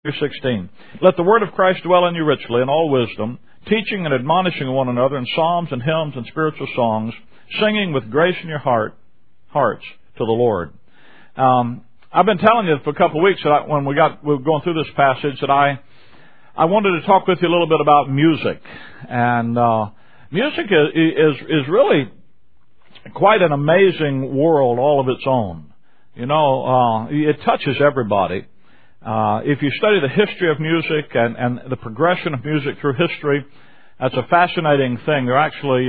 16. Let the word of Christ dwell in you richly in all wisdom, teaching and admonishing one another in psalms and hymns and spiritual songs, singing with grace in your hearts to the Lord. I've been telling you for a couple of weeks that when we were going through this passage that I wanted to talk with you a little bit about music. And music is really quite an amazing world all of its own. You know, it touches everybody. If you study the history of music and the progression of music through history, that's a fascinating thing. There are actually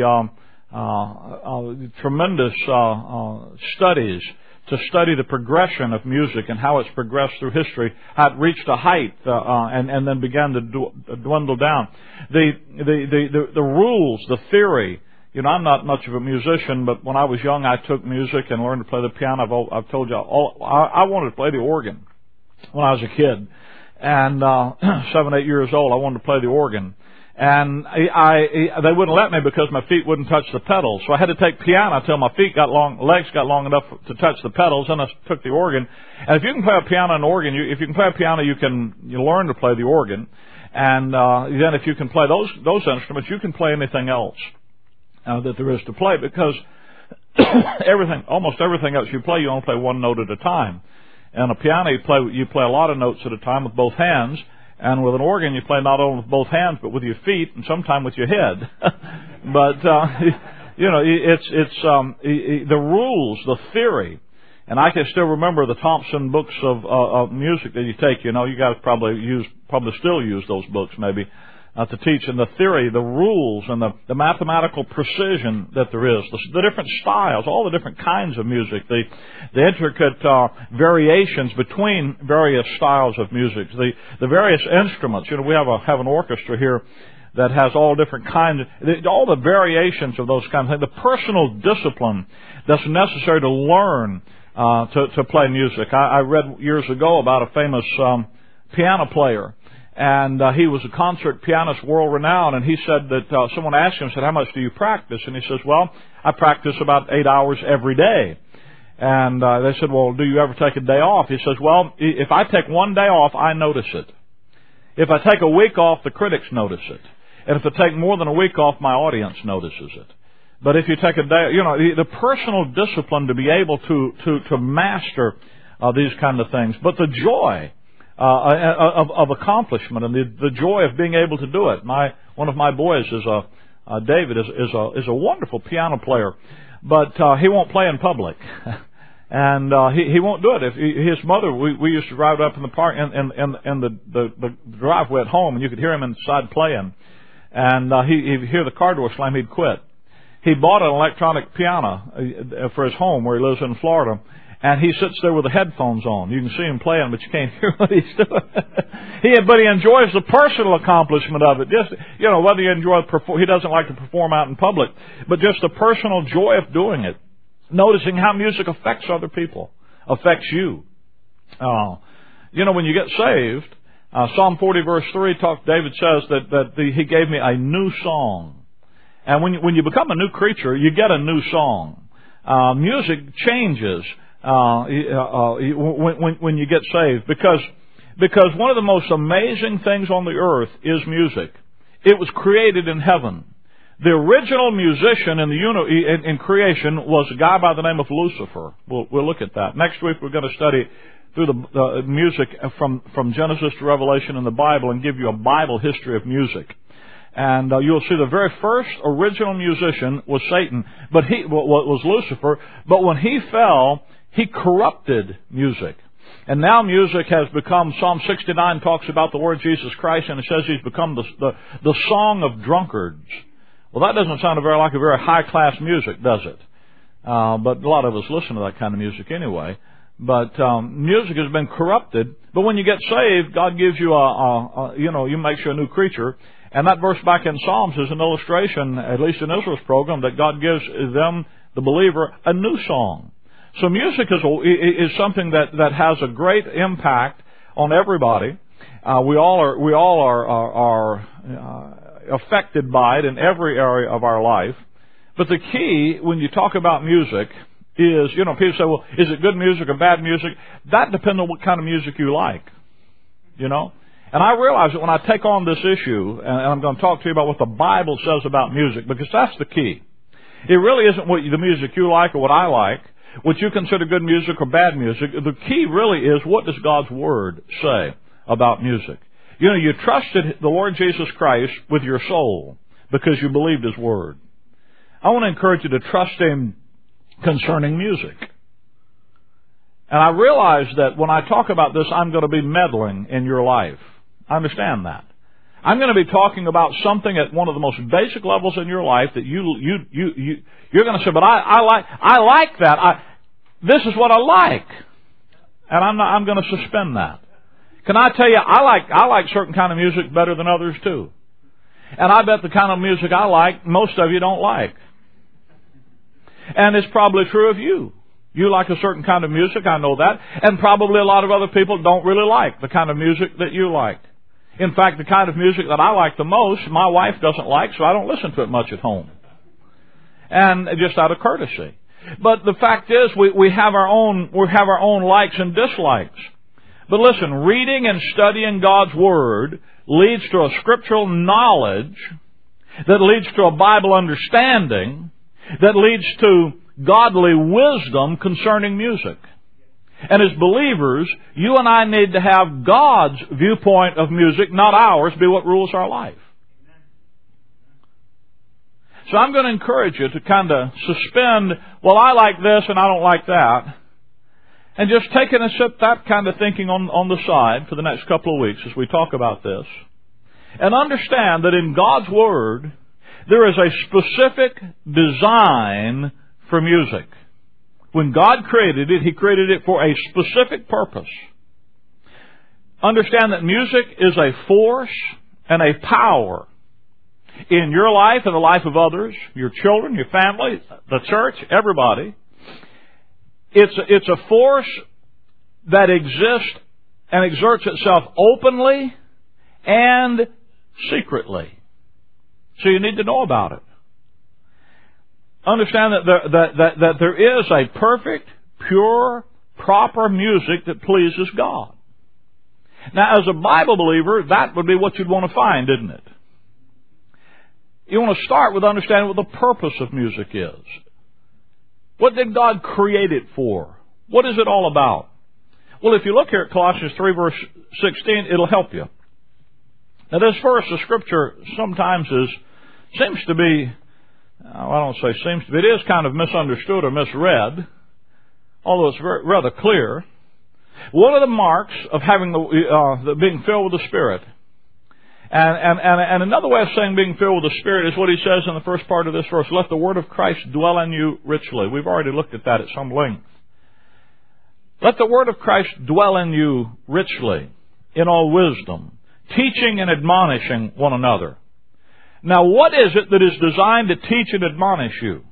tremendous studies to study the progression of music and how it's progressed through history, how it reached a height and then began to dwindle down. The rules, the theory. You know, I'm not much of a musician, but when I was young, I took music and learned to play the piano. I've told you, I wanted to play the organ when I was a kid, and 7, 8 years old, I wanted to play the organ, and they wouldn't let me because my feet wouldn't touch the pedals. So I had to take piano until my legs got long enough to touch the pedals, and I took the organ. And if you can play a piano and organ, if you can play a piano, you learn to play the organ, and then if you can play those instruments, you can play anything else that there is to play, because almost everything else you play, you only play one note at a time. And a piano, you play a lot of notes at a time with both hands, and with an organ, you play not only with both hands, but with your feet, and sometimes with your head. But you know, it's the rules, the theory, and I can still remember the Thompson books of music that you take. You know, you guys probably still use those books, maybe. To teach, and the theory, the rules, and the mathematical precision that there is, the different styles, all the different kinds of music, the intricate variations between various styles of music, the various instruments. You know, we have an orchestra here that has all different kinds, all the variations of those kinds of things. The personal discipline that's necessary to learn to play music. I read years ago about a famous piano player. And he was a concert pianist, world-renowned, and he said that someone asked him, said, how much do you practice? And he says, well, I practice about 8 hours every day. And they said, well, do you ever take a day off? He says, well, if I take one day off, I notice it. If I take a week off, the critics notice it. And if I take more than a week off, my audience notices it. But if you take a day, you know, the personal discipline to be able to master these kind of things, but the joy of accomplishment and the joy of being able to do it. One of my boys David is a wonderful piano player, but he won't play in public, and he won't do it. If his mother, we used to drive up in the park in the driveway at home, and you could hear him inside playing, and he'd hear the car door slam, he'd quit. He bought an electronic piano for his home where he lives in Florida. And he sits there with the headphones on. You can see him playing, but you can't hear what he's doing. But he enjoys the personal accomplishment of it. Just, you know, whether he he doesn't like to perform out in public, but just the personal joy of doing it. Noticing how music affects other people, affects you. You know, when you get saved, Psalm 40 verse 3 David says that he gave me a new song. And when you become a new creature, you get a new song. Music changes. When you get saved, because one of the most amazing things on the earth is music. It was created in heaven. The original musician in creation was a guy by the name of Lucifer. We'll look at that. Next week we're going to study through the music from Genesis to Revelation in the Bible and give you a Bible history of music. And you'll see the very first original musician was Satan, but was Lucifer. But when he fell, he corrupted music. And now music has become, Psalm 69 talks about the Lord Jesus Christ, and it says he's become the song of drunkards. Well, that doesn't sound like a very high-class music, does it? But a lot of us listen to that kind of music anyway. But music has been corrupted. But when you get saved, God gives you you makes you a new creature. And that verse back in Psalms is an illustration, at least in Israel's program, that God gives them, the believer, a new song. So music is something that has a great impact on everybody. We all are affected by it in every area of our life. But the key when you talk about music is, you know, people say, well, is it good music or bad music? That depends on what kind of music you like. You know, And I realize that when I take on this issue, and I'm going to talk to you about what the Bible says about music, because that's the key. It really isn't what the music you like or what I like, what you consider good music or bad music. The key really is, what does God's Word say about music? You know, you trusted the Lord Jesus Christ with your soul because you believed His Word. I want to encourage you to trust Him concerning music. And I realize that when I talk about this, I'm going to be meddling in your life. I understand that. I'm going to be talking about something at one of the most basic levels in your life that you're going to say, but I like that. This is what I like. And I'm going to suspend that. Can I tell you, I like certain kind of music better than others too. And I bet the kind of music I like, most of you don't like. And it's probably true of you. You like a certain kind of music, I know that. And probably a lot of other people don't really like the kind of music that you like. In fact, the kind of music that I like the most, my wife doesn't like, so I don't listen to it much at home. And just out of courtesy. But the fact is, we have our own likes and dislikes. But listen, reading and studying God's Word leads to a scriptural knowledge that leads to a Bible understanding that leads to godly wisdom concerning music. And as believers, you and I need to have God's viewpoint of music, not ours, be what rules our life. So I'm going to encourage you to kind of suspend, well, I like this and I don't like that, and just take and set that kind of thinking on the side for the next couple of weeks as we talk about this. And understand that in God's Word, there is a specific design for music. When God created it, He created it for a specific purpose. Understand that music is a force and a power in your life and the life of others, your children, your family, the church, everybody. It's a force that exists and exerts itself openly and secretly. So you need to know about it. Understand that there is a perfect, pure, proper music that pleases God. Now, as a Bible believer, that would be what you'd want to find, isn't it? You want to start with understanding what the purpose of music is. What did God create it for? What is it all about? Well, if you look here at Colossians 3, verse 16, it'll help you. Now, this verse of Scripture sometimes seems to be, I don't say seems to be, it is kind of misunderstood or misread, although it's rather clear. One of the marks of having the being filled with the Spirit, and another way of saying being filled with the Spirit is what he says in the first part of this verse, let the word of Christ dwell in you richly. We've already looked at that at some length. Let the word of Christ dwell in you richly, in all wisdom, teaching and admonishing one another. Now, what is it that is designed to teach and admonish you?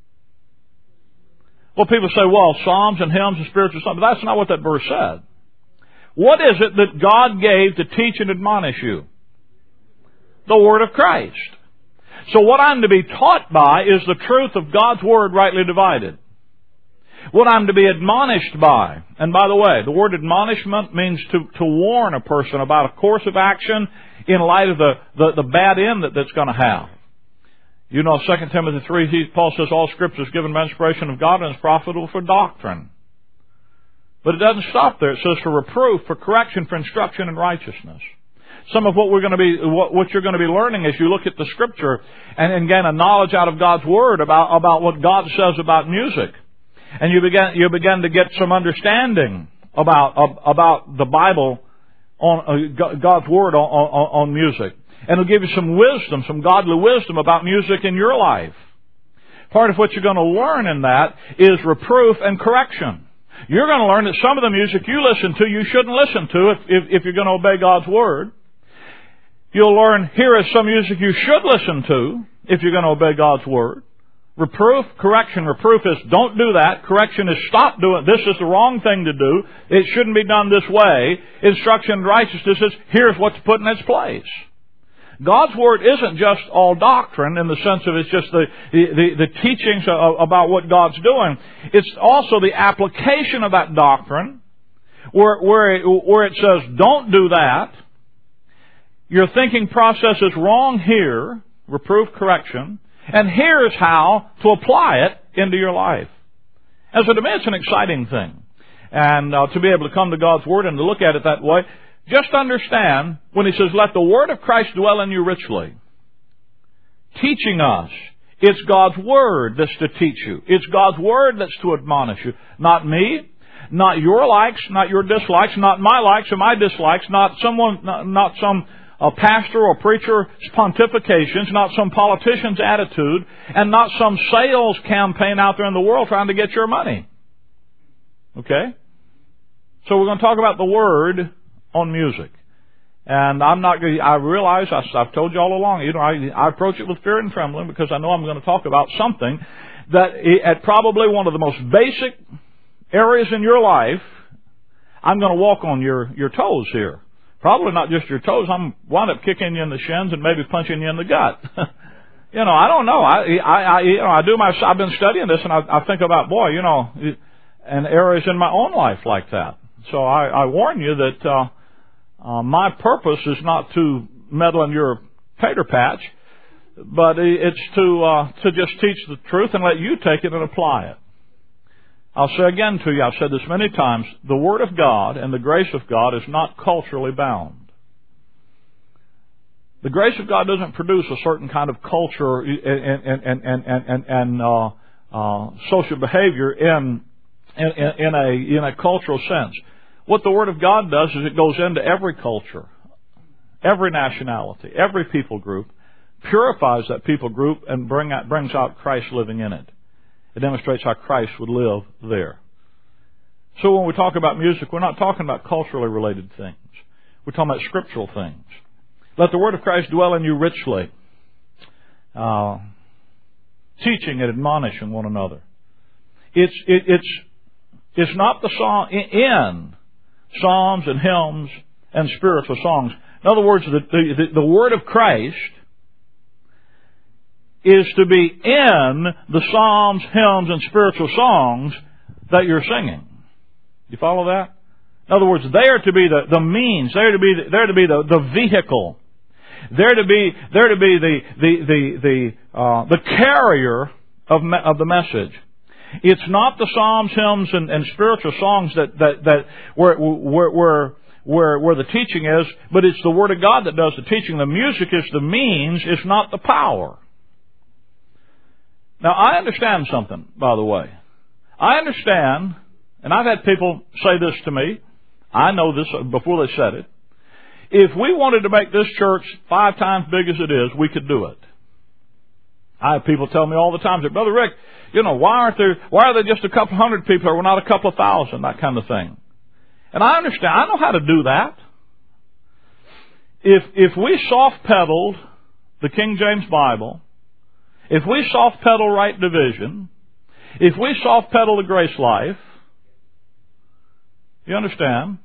Well, people say, well, psalms and hymns and spiritual songs. But that's not what that verse said. What is it that God gave to teach and admonish you? The Word of Christ. So what I'm to be taught by is the truth of God's Word rightly divided. What I'm to be admonished by, and by the way, the word admonishment means to warn a person about a course of action in light of the bad end that's going to have. You know, 2 Timothy 3, Paul says, all Scripture is given by inspiration of God and is profitable for doctrine. But it doesn't stop there. It says for reproof, for correction, for instruction in righteousness. Some of what you're going to be learning as you look at the Scripture and gain a knowledge out of God's Word about what God says about music. And you begin to get some understanding about the Bible, on God's Word on music. And it'll give you some wisdom, some godly wisdom about music in your life. Part of what you're going to learn in that is reproof and correction. You're going to learn that some of the music you listen to, you shouldn't listen to if you're going to obey God's Word. You'll learn here is some music you should listen to if you're going to obey God's Word. Reproof, correction. Reproof is don't do that. Correction is stop doing it. This is the wrong thing to do. It shouldn't be done this way. Instruction in righteousness is here's what to put in its place. God's Word isn't just all doctrine in the sense of it's just the teachings about what God's doing. It's also the application of that doctrine where it says don't do that Your thinking process is wrong here, reproof, correction, and here's how to apply it into your life. And so to me, it's an exciting thing. And to be able to come to God's Word and to look at it that way, just understand when He says, let the Word of Christ dwell in you richly, teaching us, it's God's Word that's to teach you. It's God's Word that's to admonish you. Not me, not your likes, not your dislikes, not my likes or my dislikes, not some pastor or preacher's pontifications, not some politician's attitude, and not some sales campaign out there in the world trying to get your money. Okay? So we're going to talk about the Word on music. And I realize, I've told you all along, I approach it with fear and trembling because I know I'm going to talk about something that at probably one of the most basic areas in your life, I'm going to walk on your toes here. Probably not just your toes. I'm wound up kicking you in the shins and maybe punching you in the gut. I don't know. I've been studying this and I think about, and areas in my own life like that. So I warn you that my purpose is not to meddle in your tater patch, but it's to just teach the truth and let you take it and apply it. I'll say again to you, I've said this many times, the Word of God and the grace of God is not culturally bound. The grace of God doesn't produce a certain kind of culture and social behavior in a cultural sense. What the Word of God does is it goes into every culture, every nationality, every people group, purifies that people group, and brings out Christ living in it. It demonstrates how Christ would live there. So when we talk about music, we're not talking about culturally related things. We're talking about scriptural things. Let the Word of Christ dwell in you richly, teaching and admonishing one another. It's not the song in psalms and hymns and spiritual songs. In other words, the Word of Christ is to be in the psalms, hymns, and spiritual songs that you're singing. You follow that? In other words, they are to be the means. They're to be the vehicle. They're to be the carrier of the message. It's not the psalms, hymns, and spiritual songs that where the teaching is, but it's the Word of God that does the teaching. The music is the means, it's not the power. Now, I understand something, by the way. I understand, and I've had people say this to me. I know this before they said it. If we wanted to make this church 5 times big as it is, we could do it. I have people tell me all the time, Brother Rick, why are there just a couple hundred people or not a couple of thousand, that kind of thing. And I understand. I know how to do that. If we soft-pedaled the King James Bible, if we soft-pedal right division, if we soft-pedal the grace life, you understand?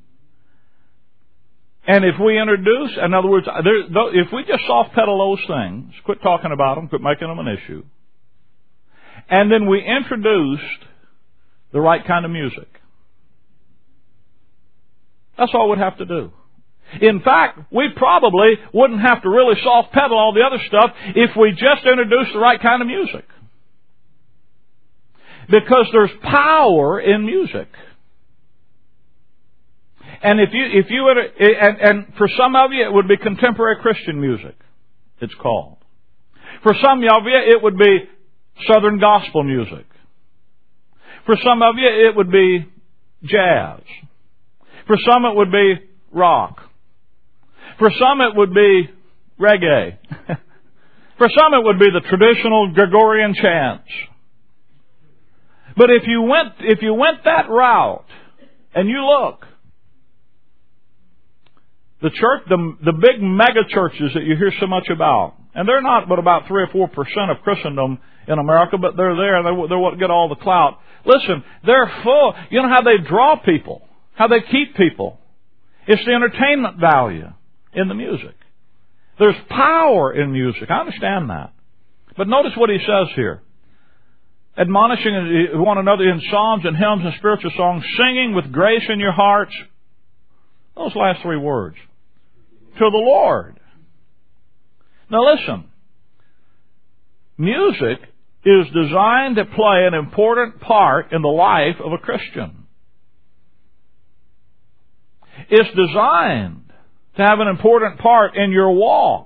And if we introduce, in other words, if we just soft-pedal those things, quit talking about them, quit making them an issue, and then we introduced the right kind of music, that's all we'd have to do. In fact, we probably wouldn't have to really soft-pedal all the other stuff if we just introduced the right kind of music. Because there's power in music. And and for some of you, it would be contemporary Christian music, it's called. For some of you, it would be Southern gospel music. For some of you, it would be jazz. For some, it would be rock. For some, it would be reggae. For some, it would be the traditional Gregorian chants. But if you went that route, and you look, the church, the big mega churches that you hear so much about, and they're not but about 3 or 4% of Christendom in America, but they're there, and they're what get all the clout. Listen, they're full. You know how they draw people, how they keep people. It's the entertainment value in the music. There's power in music. I understand that. But notice what he says here. Admonishing one another in psalms and hymns and spiritual songs, singing with grace in your hearts. Those last 3 words. to the Lord. Now listen, music is designed to play an important part in the life of a Christian. It's designed to have an important part in your walk.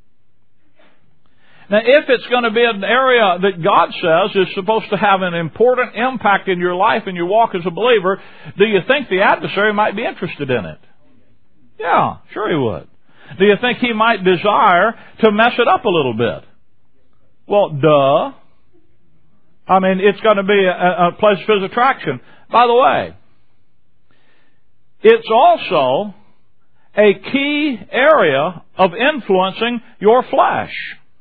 Now, if it's going to be an area that God says is supposed to have an important impact in your life and your walk as a believer, do you think the adversary might be interested in it? Yeah, sure he would. Do you think he might desire to mess it up a little bit? Well, duh. I mean, it's going to be a place of his attraction. By the way, it's also a key area of influencing your flesh.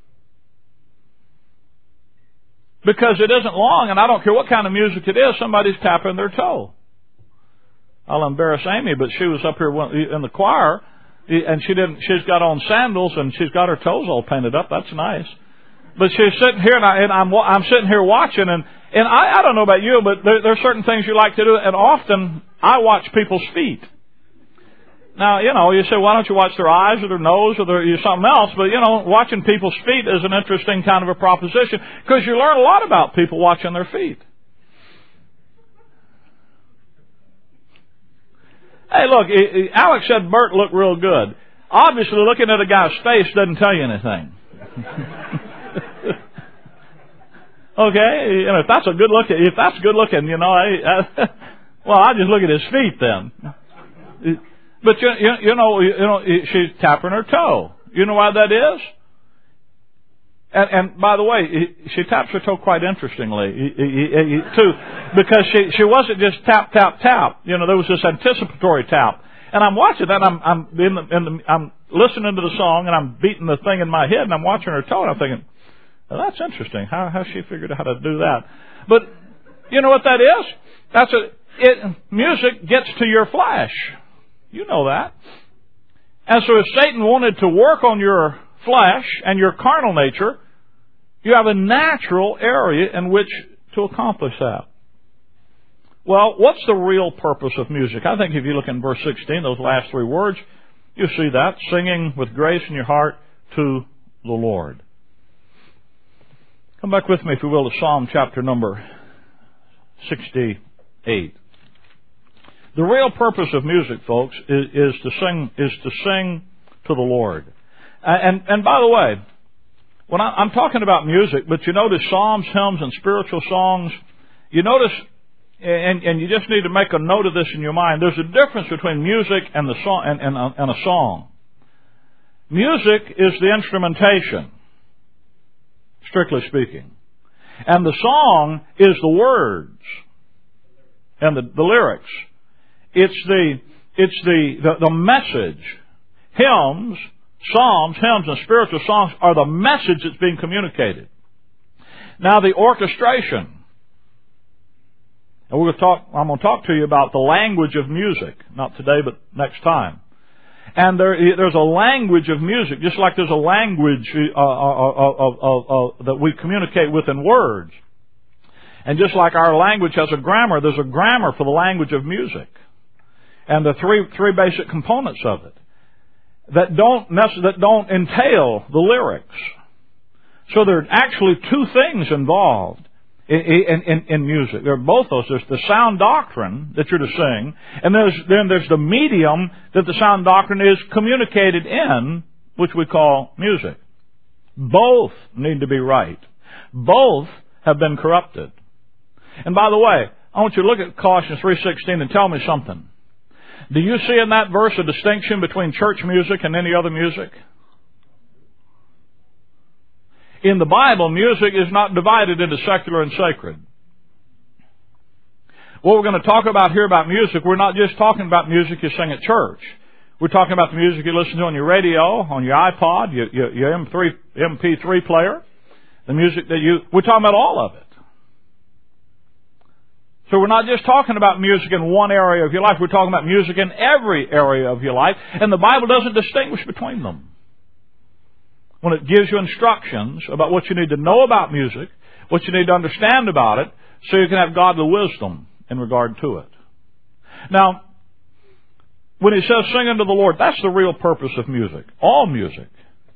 Because it isn't long, and I don't care what kind of music it is, somebody's tapping their toe. I'll embarrass Amy, but she was up here in the choir, and she's got on sandals, and she's got her toes all painted up. That's nice. But she's sitting here, and I'm sitting here watching, and I don't know about you, but there are certain things you like to do, and often I watch people's feet. Now, you say, why don't you watch their eyes or their nose or something else? But, watching people's feet is an interesting kind of a proposition because you learn a lot about people watching their feet. Hey, look, Alex said Bert looked real good. Obviously, looking at a guy's face doesn't tell you anything. Okay? If that's good looking, well, I just look at his feet then. But she's tapping her toe. You know why that is? And by the way, she taps her toe quite interestingly too, because she wasn't just tap tap tap. There was this anticipatory tap. And I'm watching that. I'm listening to the song, and I'm beating the thing in my head, and I'm watching her toe, and I'm thinking, well, that's interesting. How she figured out how to do that? But you know what that is? Music gets to your flesh. You know that. And so if Satan wanted to work on your flesh and your carnal nature, you have a natural area in which to accomplish that. Well, what's the real purpose of music? I think if you look in verse 16, those last three words, you see that. Singing with grace in your heart to the Lord. Come back with me, if you will, to Psalm chapter number 68. The real purpose of music, folks, is to sing to the Lord. And by the way, when I'm talking about music, but you notice psalms, hymns, and spiritual songs, you notice, and you just need to make a note of this in your mind, there's a difference between music and the song and a song. Music is the instrumentation, strictly speaking. And the song is the words and the lyrics. It's the message. Hymns, psalms, hymns, and spiritual songs are the message that's being communicated. Now the orchestration. And I'm going to talk to you about the language of music. Not today, but next time. And there's a language of music, just like there's a language that we communicate with in words. And just like our language has a grammar, there's a grammar for the language of music. And the three basic components of it that don't entail the lyrics. So there are actually two things involved in music. There are both those. There's the sound doctrine that you're to sing, and then there's the medium that the sound doctrine is communicated in, which we call music. Both need to be right. Both have been corrupted. And by the way, I want you to look at Colossians 3:16 and tell me something. Do you see in that verse a distinction between church music and any other music? In the Bible, music is not divided into secular and sacred. What we're going to talk about here about music, we're not just talking about music you sing at church. We're talking about the music you listen to on your radio, on your iPod, your MP3 player, the music we're talking about all of it. So we're not just talking about music in one area of your life, we're talking about music in every area of your life, and the Bible doesn't distinguish between them. When it gives you instructions about what you need to know about music, what you need to understand about it, so you can have godly wisdom in regard to it. Now, when he says sing unto the Lord, that's the real purpose of music. All music.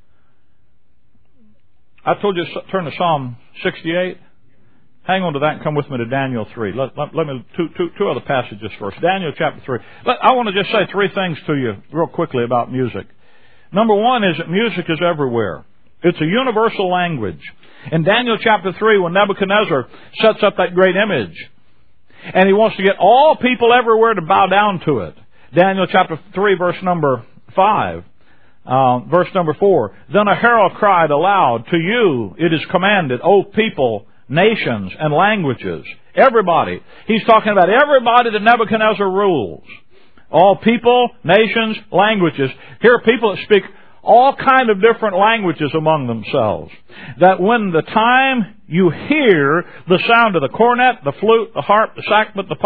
I told you to turn to Psalm 68. Hang on to that and come with me to Daniel 3. Let me two other passages first. Daniel chapter 3. I want to just say three things to you real quickly about music. Number one is that music is everywhere. It's a universal language. In Daniel chapter 3, when Nebuchadnezzar sets up that great image, and he wants to get all people everywhere to bow down to it. Daniel chapter 3, verse number 5. Verse number 4. Then a herald cried aloud, to you it is commanded, O people, nations, and languages. Everybody. He's talking about everybody that Nebuchadnezzar rules. All people, nations, languages. Here are people that speak all kind of different languages among themselves. That when the time you hear the sound of the cornet, the flute, the harp, the sackbut, the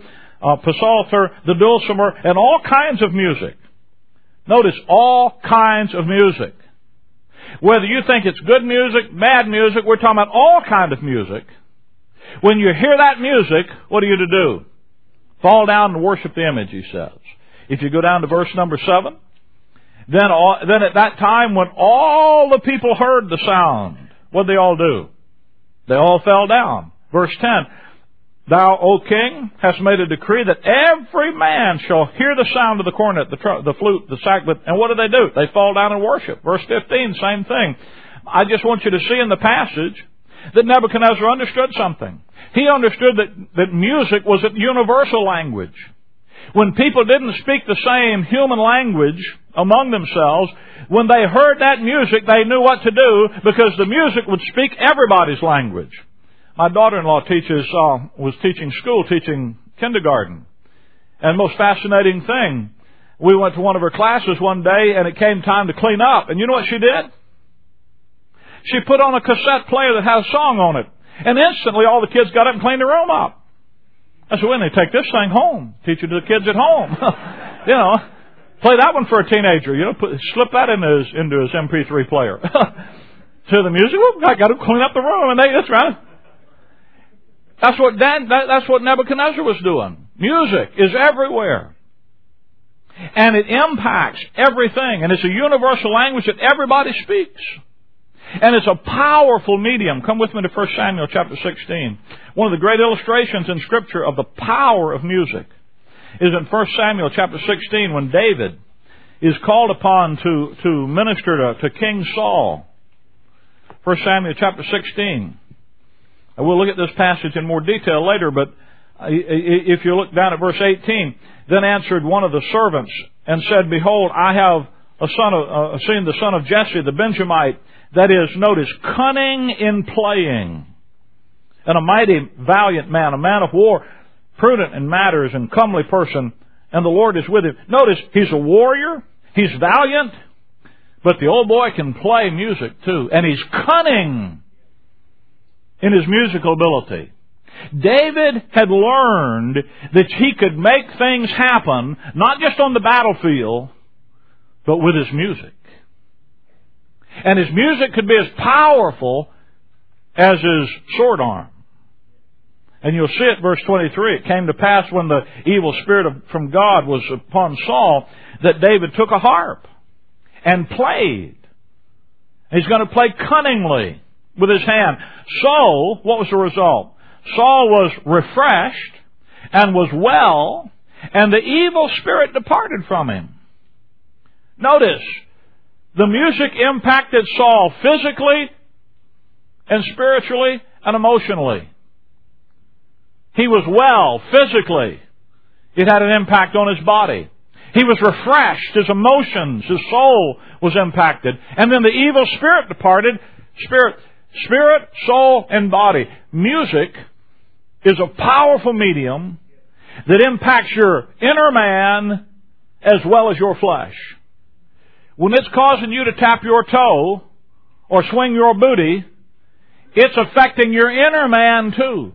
psalter, the dulcimer, and all kinds of music. Notice, all kinds of music. Whether you think it's good music, bad music, we're talking about all kind of music. When you hear that music, what are you to do? Fall down and worship the image, he says. If you go down to verse number 7, then at that time when all the people heard the sound, what did they all do? They all fell down. Verse 10, Thou, O king, hast made a decree that every man shall hear the sound of the cornet, the flute, the sackbut, and what do? They fall down and worship. Verse 15, same thing. I just want you to see in the passage that Nebuchadnezzar understood something. He understood that music was a universal language. When people didn't speak the same human language among themselves, when they heard that music, they knew what to do because the music would speak everybody's language. My daughter-in-law was teaching kindergarten. And most fascinating thing, we went to one of her classes one day and it came time to clean up. And you know what she did? She put on a cassette player that had a song on it. And instantly all the kids got up and cleaned the room up. I said, when they take this thing home, teach it to the kids at home. Play that one for a teenager. Slip that into his MP3 player. To the music, I got to clean up the room. And that's right. That's what Nebuchadnezzar was doing. Music is everywhere. And it impacts everything. And it's a universal language that everybody speaks. And it's a powerful medium. Come with me to 1 Samuel chapter 16. One of the great illustrations in Scripture of the power of music is in 1 Samuel chapter 16 when David is called upon to minister to King Saul. 1 Samuel chapter 16. We'll look at this passage in more detail later, but if you look down at verse 18, then answered one of the servants and said, Behold, I have seen the son of Jesse, the Benjamite, that is, notice, cunning in playing, and a mighty valiant man, a man of war, prudent in matters, and comely person, and the Lord is with him. Notice, he's a warrior, he's valiant, but the old boy can play music too, and he's cunning in his musical ability. David had learned that he could make things happen, not just on the battlefield, but with his music. And his music could be as powerful as his sword arm. And you'll see it, verse 23. It came to pass when the evil spirit from God was upon Saul that David took a harp and played. He's going to play cunningly with his hand. So, what was the result? Saul was refreshed and was well, and the evil spirit departed from him. Notice, the music impacted Saul physically and spiritually and emotionally. He was well physically. It had an impact on his body. He was refreshed. His emotions, his soul was impacted. And then the evil spirit departed. Spirit, soul, and body. Music is a powerful medium that impacts your inner man as well as your flesh. When it's causing you to tap your toe or swing your booty, it's affecting your inner man too.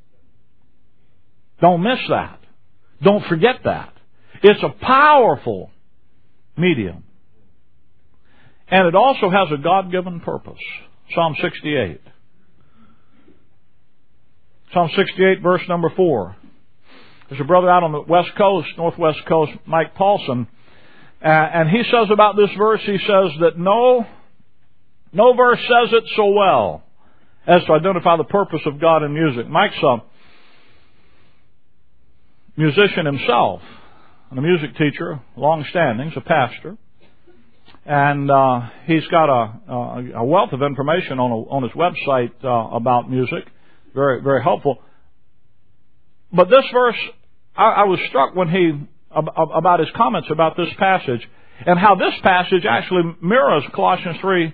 Don't miss that. Don't forget that. It's a powerful medium. And it also has a God-given purpose. Psalm 68. Psalm 68, verse number 4. There's a brother out on the West Coast, Northwest Coast, Mike Paulson, and he says about this verse, he says that no verse says it so well as to identify the purpose of God in music. Mike's a musician himself, and a music teacher, long-standing, he's a pastor. And he's got a wealth of information on his website about music. Very, very helpful. But this verse, I was struck when he about his comments about this passage and how this passage actually mirrors Colossians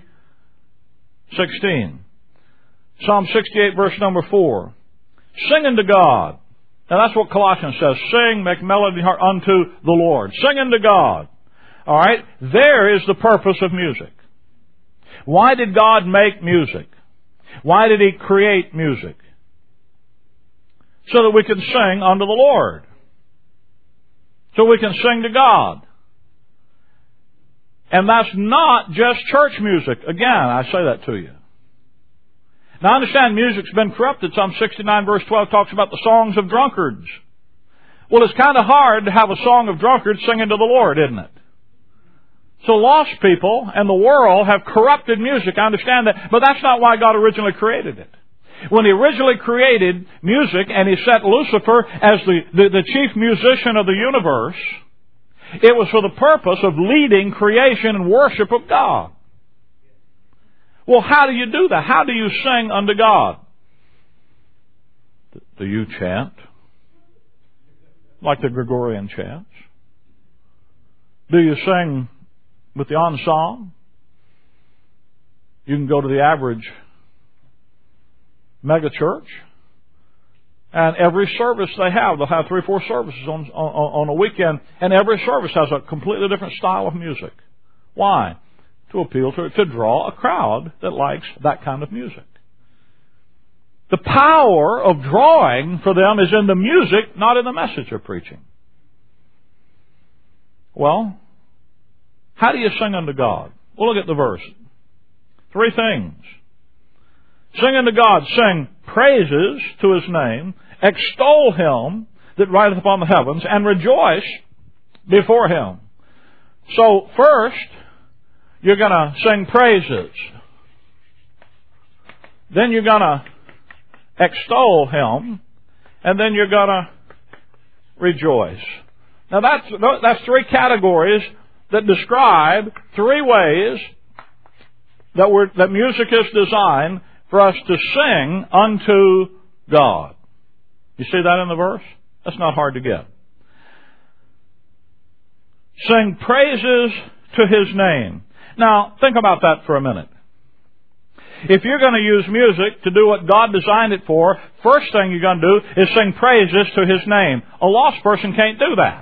3:16. Psalm 68, verse number 4. Sing unto God. Now that's what Colossians says. Sing, make melody unto the Lord. Sing unto God. All right? There is the purpose of music. Why did God make music? Why did He create music? So that we can sing unto the Lord. So we can sing to God. And that's not just church music. Again, I say that to you. Now, I understand music's been corrupted. Psalm 69 verse 12 talks about the songs of drunkards. Well, it's kind of hard to have a song of drunkards singing to the Lord, isn't it? So lost people and the world have corrupted music. I understand that. But that's not why God originally created it. When He originally created music and He set Lucifer as the chief musician of the universe, it was for the purpose of leading creation and worship of God. Well, how do you do that? How do you sing unto God? Do you chant like the Gregorian chants? Do you sing with the ensemble? You can go to the average mega church, and every service they'll have 3 or 4 services on a weekend, and every service has a completely different style of music. Why? To appeal to draw a crowd that likes that kind of music. The power of drawing for them is in the music, not in the message they're preaching. Well, how do you sing unto God? Well, look at the verse. 3 things. Sing unto God, sing praises to His name, extol Him that rideth upon the heavens, and rejoice before Him. So first, you're going to sing praises. Then you're going to extol Him, and then you're going to rejoice. Now that's 3 categories that describe 3 ways that music is designed for us to sing unto God. You see that in the verse? That's not hard to get. Sing praises to His name. Now, think about that for a minute. If you're going to use music to do what God designed it for, first thing you're going to do is sing praises to His name. A lost person can't do that.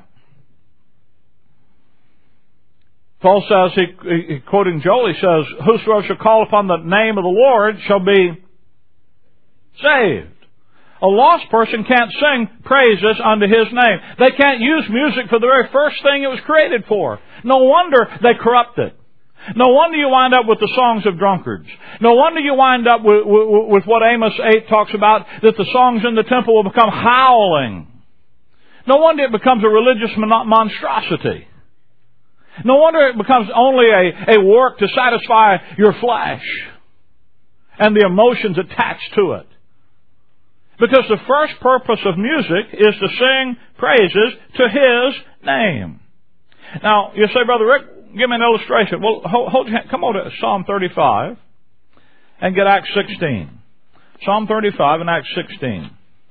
Paul says, he quoting Joel, he says, whosoever shall call upon the name of the Lord shall be saved. A lost person can't sing praises unto His name. They can't use music for the very first thing it was created for. No wonder they corrupt it. No wonder you wind up with the songs of drunkards. No wonder you wind up with what Amos 8 talks about, that the songs in the temple will become howling. No wonder it becomes a religious monstrosity. No wonder it becomes only a work to satisfy your flesh and the emotions attached to it. Because the first purpose of music is to sing praises to His name. Now, you say, Brother Rick, give me an illustration. Well, hold your hand. Come over to Psalm 35 and get Acts 16. Psalm 35 and Acts 16.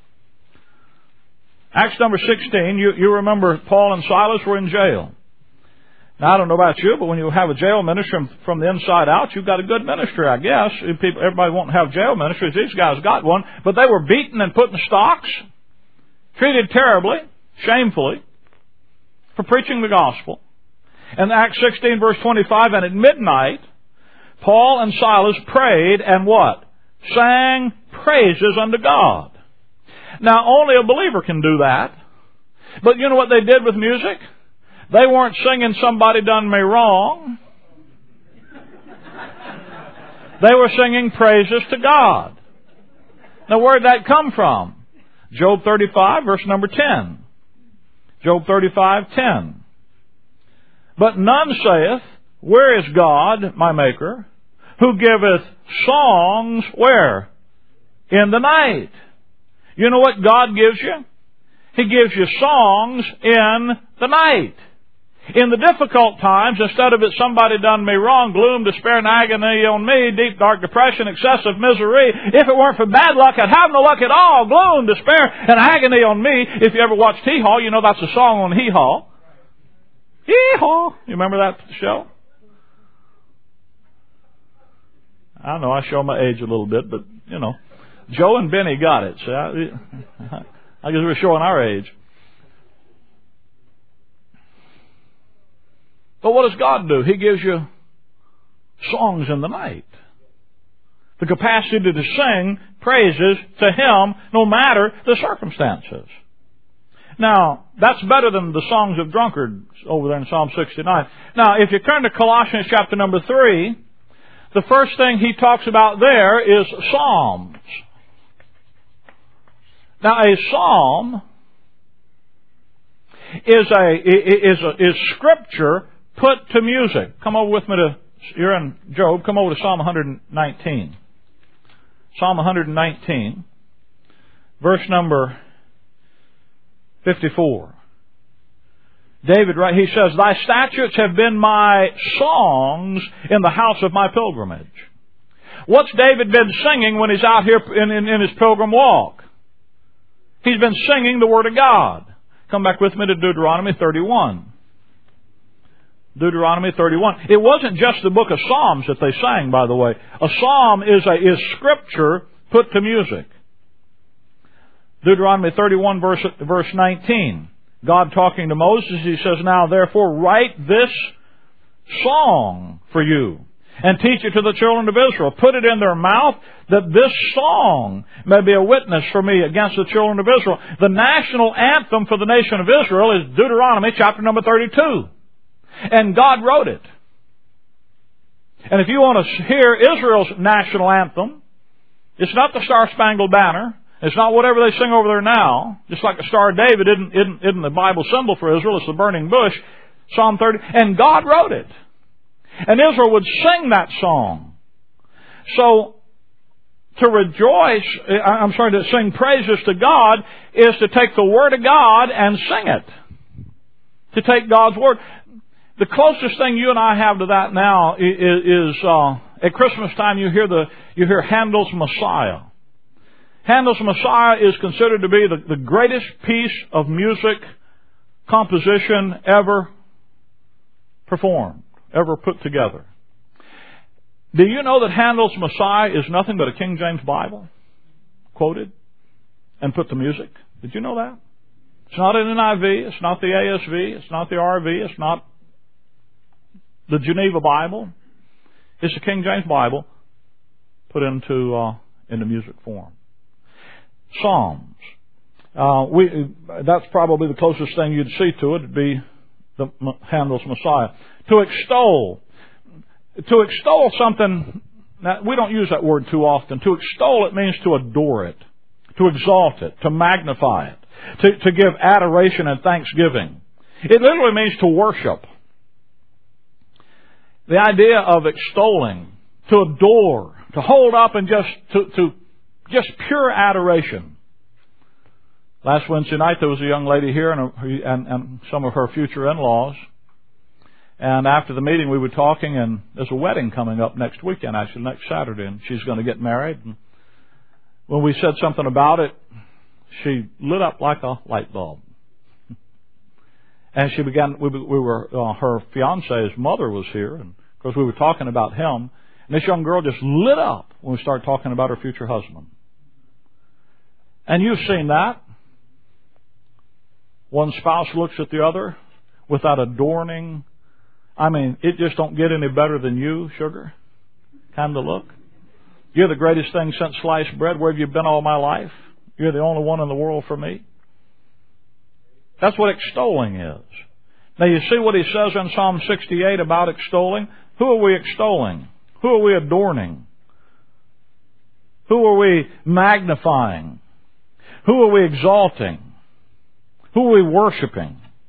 Acts number 16, you remember Paul and Silas were in jail. Now, I don't know about you, but when you have a jail ministry from the inside out, you've got a good ministry, I guess. Everybody won't have jail ministries. These guys got one. But they were beaten and put in stocks, treated terribly, shamefully, for preaching the gospel. And Acts 16, verse 25, and at midnight, Paul and Silas prayed and what? Sang praises unto God. Now, only a believer can do that. But you know what they did with music? They weren't singing somebody done me wrong. They were singing praises to God. Now, where'd that come from? Job 35, verse number 10. Job 35:10. But none saith, Where is God, my Maker, who giveth songs, where? In the night. You know what God gives you? He gives you songs in the night. In the difficult times, instead of it somebody done me wrong, gloom, despair, and agony on me, deep, dark depression, excessive misery, if it weren't for bad luck, I'd have no luck at all. Gloom, despair, and agony on me. If you ever watched Hee Haw, you know that's a song on Hee Haw. Hee Haw. You remember that show? I know I show my age a little bit, but, you know, Joe and Benny got it. So I guess we're showing our age. But what does God do? He gives you songs in the night. The capacity to sing praises to Him no matter the circumstances. Now, that's better than the songs of drunkards over there in Psalm 69. Now, if you turn to Colossians chapter number 3, the first thing he talks about there is psalms. Now, a psalm is scripture put to music. Come over with me to, you're in Job, come over to Psalm 119. Psalm 119, verse number 54. David, right, he says, Thy statutes have been my songs in the house of my pilgrimage. What's David been singing when he's out here in his pilgrim walk? He's been singing the Word of God. Come back with me to Deuteronomy 31. Deuteronomy 31. It wasn't just the book of Psalms that they sang, by the way. A psalm is scripture put to music. Deuteronomy 31, verse 19. God talking to Moses, He says, Now therefore write this song for you, and teach it to the children of Israel. Put it in their mouth, that this song may be a witness for me against the children of Israel. The national anthem for the nation of Israel is Deuteronomy chapter number 32. And God wrote it. And if you want to hear Israel's national anthem, it's not the Star-Spangled Banner. It's not whatever they sing over there now. Just like the Star of David isn't the Bible symbol for Israel. It's the burning bush. Psalm 30. And God wrote it. And Israel would sing that song. So, to sing praises to God is to take the Word of God and sing it. To take God's Word. The closest thing you and I have to that now is at Christmas time you hear Handel's Messiah. Handel's Messiah is considered to be the greatest piece of music composition ever performed, ever put together. Do you know that Handel's Messiah is nothing but a King James Bible quoted and put to music? Did you know that? It's not an NIV, it's not the ASV, it's not the RV, it's not the Geneva Bible. It's the King James Bible put into music form. Psalms. That's probably the closest thing you'd see to it. It'd be Handel's Messiah. To extol something. Now, we don't use that word too often. To extol it means to adore it, to exalt it, to magnify it, to give adoration and thanksgiving. It literally means to worship. The idea of extolling, to adore, to hold up and just pure adoration. Last Wednesday night there was a young lady here and some of her future in-laws. And after the meeting we were talking, and there's a wedding coming up next weekend, actually next Saturday, and she's going to get married. And when we said something about it, she lit up like a light bulb. And she began, her fiance's mother was here, and of course we were talking about him. And this young girl just lit up when we started talking about her future husband. And you've seen that. One spouse looks at the other with that adorning, it just don't get any better than you, sugar, kind of look. You're the greatest thing since sliced bread. Where have you been all my life? You're the only one in the world for me. That's what extolling is. Now you see what he says in Psalm 68 about extolling? Who are we extolling? Who are we adorning? Who are we magnifying? Who are we exalting? Who are we worshiping?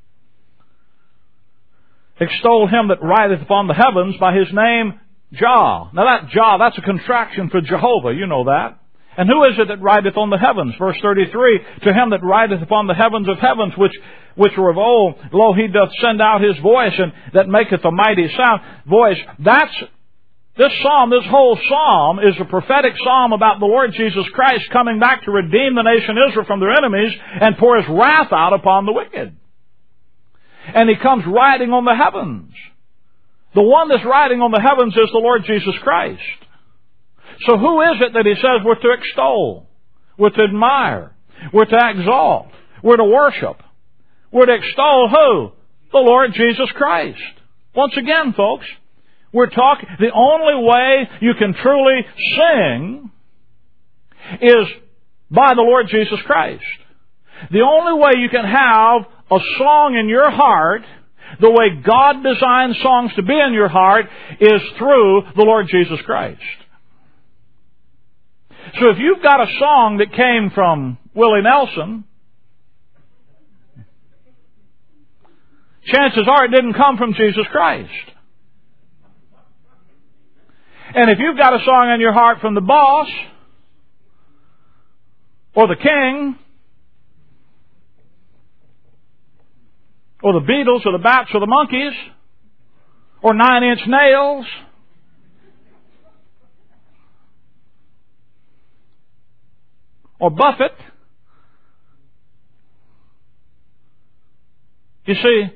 extol Him that rideth upon the heavens by His name, Jah. Now that Jah, that's a contraction for Jehovah. You know that. And who is it that rideth on the heavens? Verse 33, to Him that rideth upon the heavens of heavens, which were of old, lo, He doth send out His voice, and that maketh a mighty sound. Voice. This psalm, this whole psalm, is a prophetic psalm about the Lord Jesus Christ coming back to redeem the nation Israel from their enemies and pour His wrath out upon the wicked. And He comes riding on the heavens. The one that's riding on the heavens is the Lord Jesus Christ. So who is it that He says we're to extol, we're to admire, we're to exalt, we're to worship? We're to extol who? The Lord Jesus Christ. Once again, folks, we're talking, the only way you can truly sing is by the Lord Jesus Christ. The only way you can have a song in your heart, the way God designed songs to be in your heart, is through the Lord Jesus Christ. So if you've got a song that came from Willie Nelson, chances are it didn't come from Jesus Christ. And if you've got a song in your heart from the Boss, or the King, or the Beatles, or the Bats, or the Monkees, or 9 Inch Nails, or Buffett, you see,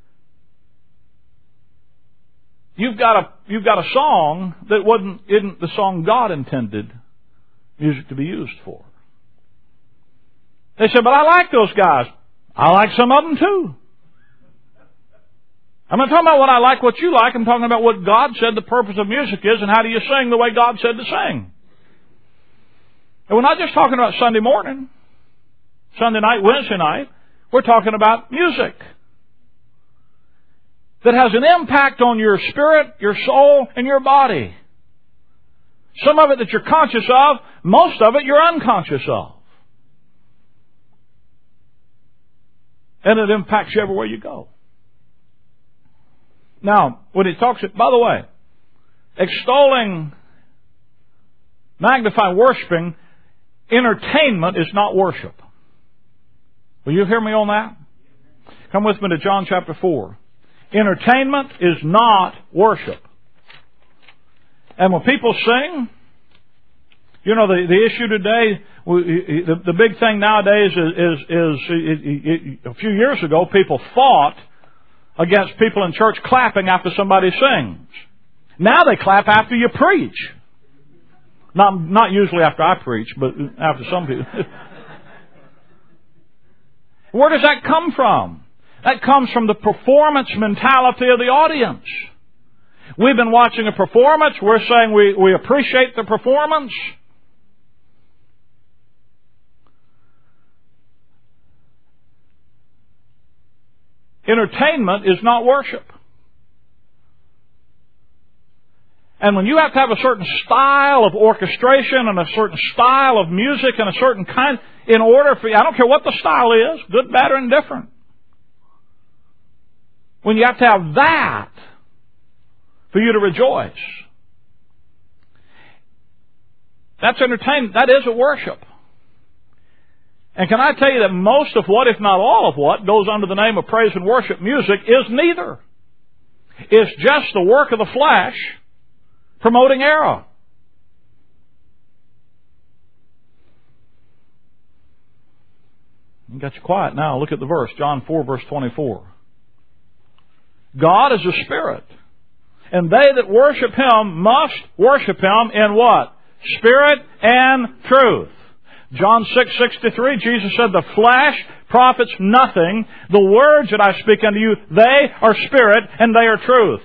you've got a song that isn't the song God intended music to be used for. They said, but I like those guys. I like some of them too. I'm not talking about what I like, what you like. I'm talking about what God said the purpose of music is, and how do you sing the way God said to sing. And we're not just talking about Sunday morning, Sunday night, Wednesday night. We're talking about music that has an impact on your spirit, your soul, and your body. Some of it that you're conscious of, most of it you're unconscious of. And it impacts you everywhere you go. Now, when he talks, by the way, extolling, magnifying, worshiping, entertainment is not worship. Will you hear me on that? Come with me to John chapter 4. Entertainment is not worship. And when people sing, you know, the issue today, the big thing nowadays is a few years ago, people fought against people in church clapping after somebody sings. Now they clap after you preach. Not usually after I preach, but after some people. Where does that come from? That comes from the performance mentality of the audience. We've been watching a performance. We're saying we appreciate the performance. Entertainment is not worship. And when you have to have a certain style of orchestration and a certain style of music and a certain kind, in order for, I don't care what the style is, good, bad, or indifferent. When you have to have that for you to rejoice, that's entertainment. That isn't worship. And can I tell you that most of what, if not all of what, goes under the name of praise and worship music is neither. It's just the work of the flesh promoting error. You got you quiet now. Look at the verse. John 4, verse 24. God is a spirit, and they that worship Him must worship Him in what? Spirit and truth. John 6:63, Jesus said, the flesh profits nothing. The words that I speak unto you, they are spirit and they are truth.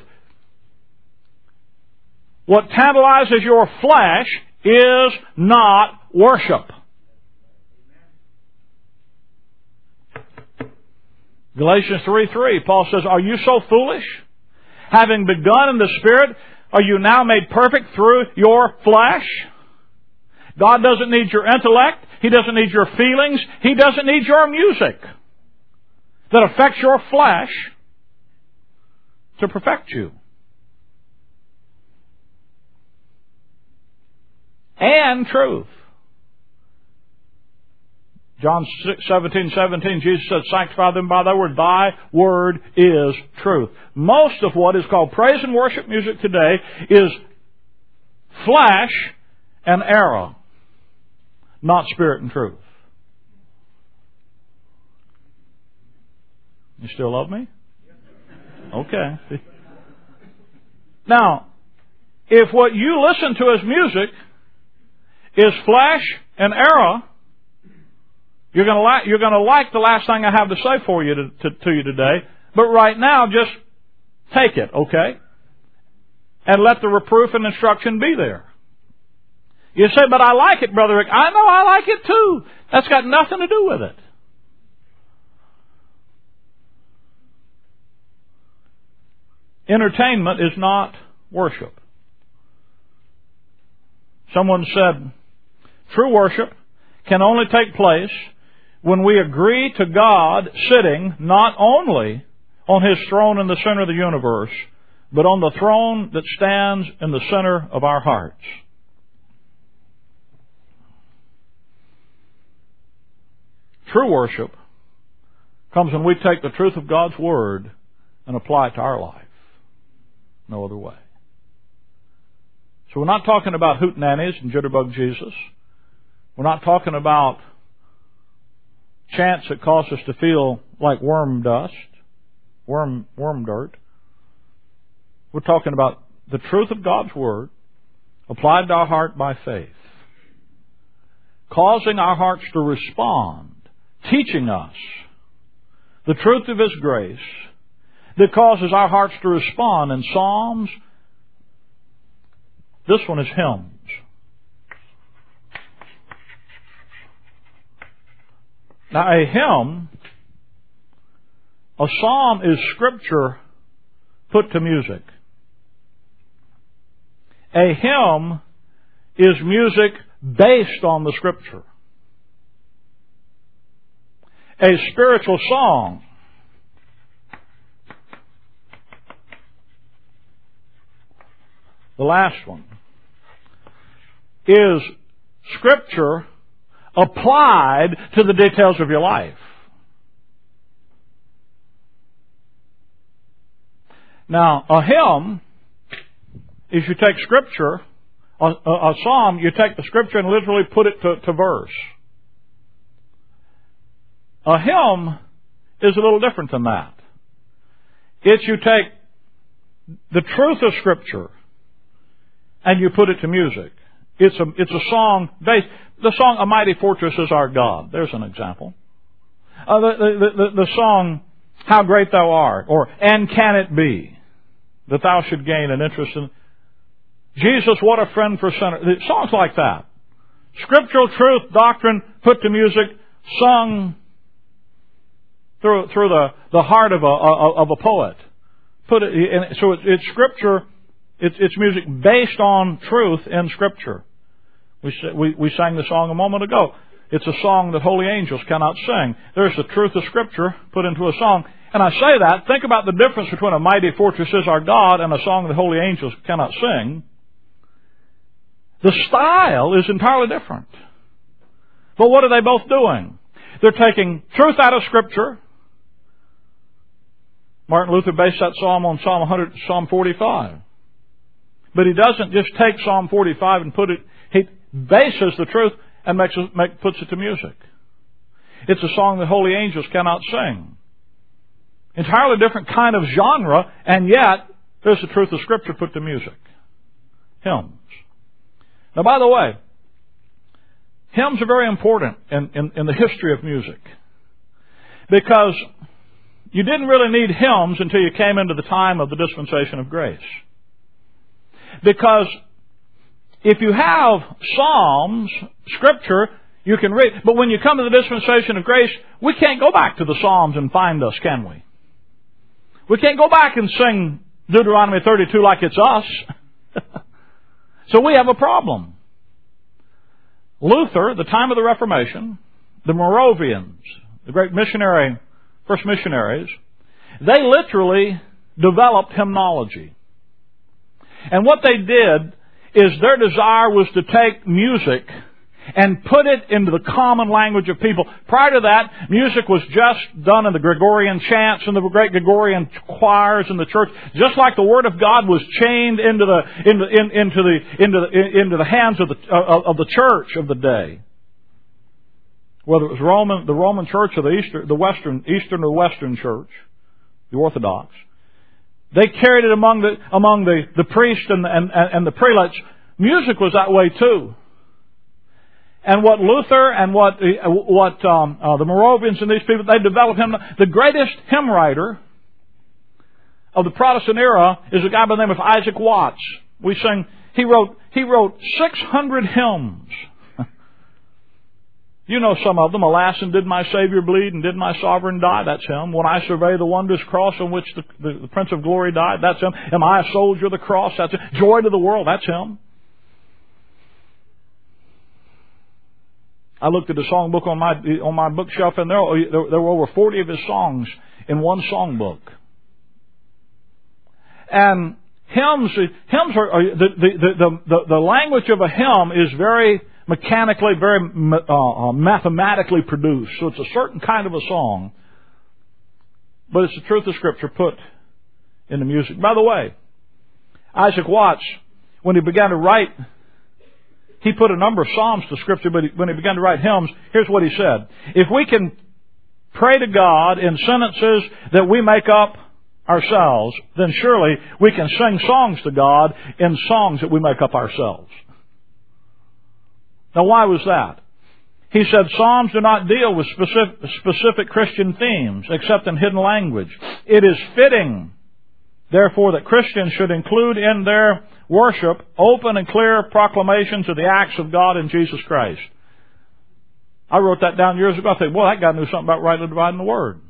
What tantalizes your flesh is not worship. Galatians 3:3, Paul says, are you so foolish? Having begun in the Spirit, are you now made perfect through your flesh? God doesn't need your intellect. He doesn't need your feelings. He doesn't need your music that affects your flesh to perfect you. And truth. John 17:17, Jesus said, sanctify them by thy word. Thy word is truth. Most of what is called praise and worship music today is flesh and error, not spirit and truth. You still love me? Okay. Now, if what you listen to as music is flesh and error, you're going to like the last thing I have to say for you to you today. But right now, just take it, okay? And let the reproof and instruction be there. You say, but I like it, Brother Rick. I know I like it too. That's got nothing to do with it. Entertainment is not worship. Someone said, true worship can only take place when we agree to God sitting not only on His throne in the center of the universe, but on the throne that stands in the center of our hearts. True worship comes when we take the truth of God's Word and apply it to our life. No other way. So we're not talking about hootenannies and jitterbug Jesus. We're not talking about chants that cause us to feel like worm dust, worm dirt. We're talking about the truth of God's Word applied to our heart by faith, causing our hearts to respond, teaching us the truth of His grace that causes our hearts to respond in psalms. This one is hymns. Now, a hymn, a psalm is Scripture put to music. A hymn is music based on the Scripture. A spiritual song the last one is Scripture applied to the details of your life. Now, a hymn is you take Scripture, a psalm, you take the Scripture and literally put it to verse. A hymn is a little different than that. It's you take the truth of Scripture and you put it to music. It's a song based. The song "A Mighty Fortress Is Our God." There's an example. The song "How Great Thou Art," or "And Can It Be That Thou Should Gain an Interest in Jesus, What a Friend for Sinners." Songs like that, scriptural truth, doctrine put to music, sung through the heart of a poet. So it's Scripture. It's music based on truth in Scripture. We sang the song a moment ago. It's a song that holy angels cannot sing. There's the truth of Scripture put into a song. And I say that, think about the difference between "A Mighty Fortress Is Our God" and a song that holy angels cannot sing. The style is entirely different. But what are they both doing? They're taking truth out of Scripture. Martin Luther based that psalm on Psalm 45. But he doesn't just take Psalm 45 and put it, he bases the truth and puts it to music. It's a song that holy angels cannot sing. Entirely different kind of genre, and yet there's the truth of Scripture put to music. Hymns. Now, by the way, hymns are very important in the history of music, because you didn't really need hymns until you came into the time of the dispensation of grace. Because if you have Psalms, Scripture, you can read. But when you come to the dispensation of grace, we can't go back to the Psalms and find us, can we? We can't go back and sing Deuteronomy 32 like it's us. So we have a problem. Luther, the time of the Reformation, the Moravians, the great first missionaries, they literally developed hymnology. And what they did is their desire was to take music and put it into the common language of people. Prior to that, music was just done in the Gregorian chants and the great Gregorian choirs in the church, just like the Word of God was chained into the hands of the church of the day. Whether it was the Roman Church or the Eastern or Western Church, the Orthodox, they carried it among the priests and the prelates. Music was that way too. And what Luther and what the Moravians and these people, they developed hymn. The greatest hymn writer of the Protestant era is a guy by the name of Isaac Watts. He wrote 600 hymns. You know some of them. Alas, and did my Savior bleed, and did my Sovereign die? That's him. When I survey the wondrous cross on which the Prince of Glory died? That's him. Am I a soldier of the cross? That's him. Joy to the world? That's him. I looked at the songbook on my bookshelf, and there were over 40 of his songs in one songbook. And hymns are the language of a hymn is very mechanically, very mathematically produced. So it's a certain kind of a song, but it's the truth of Scripture put into music. By the way, Isaac Watts, when he began to write, he put a number of psalms to Scripture, but when he began to write hymns, here's what he said. If we can pray to God in sentences that we make up ourselves, then surely we can sing songs to God in songs that we make up ourselves. Now, why was that? He said Psalms do not deal with specific Christian themes, except in hidden language. It is fitting, therefore, that Christians should include in their worship open and clear proclamations of the acts of God in Jesus Christ. I wrote that down years ago. I thought, boy, that guy knew something about rightly dividing the Word.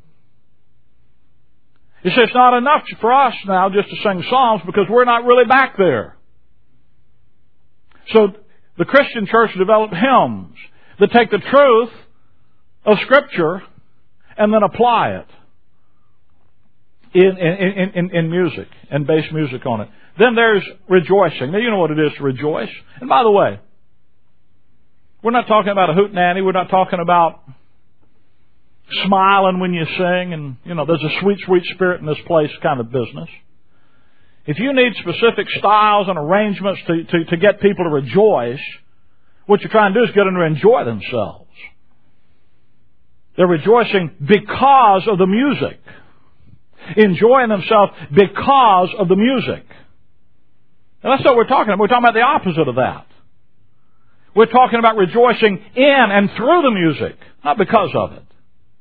He said it's not enough for us now just to sing psalms because we're not really back there. So the Christian church developed hymns that take the truth of Scripture and then apply it in music and base music on it. Then there's rejoicing. Now you know what it is to rejoice. And by the way, we're not talking about a hootenanny. We're not talking about smiling when you sing and, there's a sweet, sweet spirit in this place kind of business. If you need specific styles and arrangements to get people to rejoice, what you're trying to do is get them to enjoy themselves. They're rejoicing because of the music. Enjoying themselves because of the music. And that's what we're talking about. We're talking about the opposite of that. We're talking about rejoicing in and through the music, not because of it.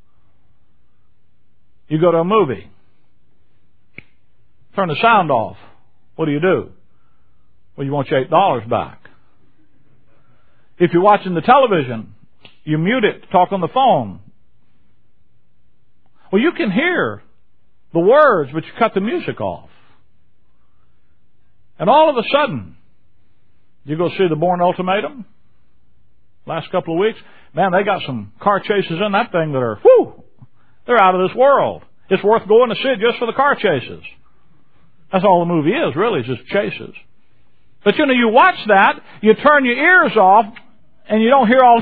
You go to a movie. Turn the sound off. What do? Well, you want your $8 back. If you're watching the television, you mute it to talk on the phone. Well, you can hear the words, but you cut the music off. And all of a sudden, you go see The Bourne Ultimatum last couple of weeks. Man, they got some car chases in that thing that are, they're out of this world. It's worth going to see it just for the car chases. That's all the movie is, really, is just chases. But you watch that, you turn your ears off, and you don't hear all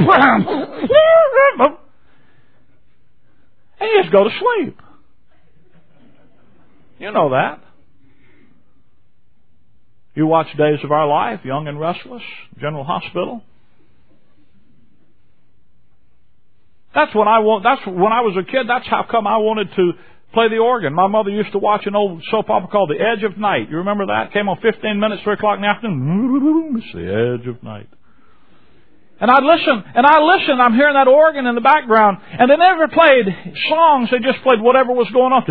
and you just go to sleep. You know that. You watch Days of Our Life, Young and Restless, General Hospital. That's when I was a kid, that's how come I wanted to play the organ. My mother used to watch an old soap opera called The Edge of Night. You remember that? Came on 15 minutes, 3 o'clock in the afternoon. It's the edge of night. And I'd listen, I'm hearing that organ in the background, and they never played songs, they just played whatever was going on.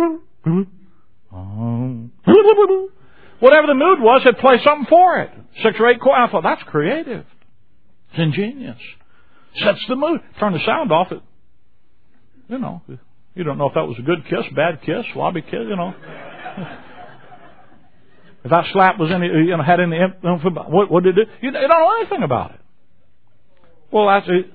Whatever the mood was, they'd play something for it. 6 or 8 chords. I thought, that's creative. It's ingenious. Sets the mood. Turn the sound off. You don't know if that was a good kiss, bad kiss, sloppy kiss, If that slap was had any, what did it do? You don't know anything about it. Well, that's it.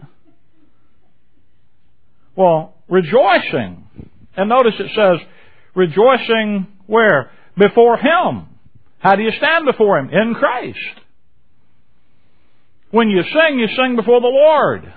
Well, rejoicing. And notice it says, rejoicing Where? Before Him. How do you stand before Him? In Christ. When you sing before the Lord.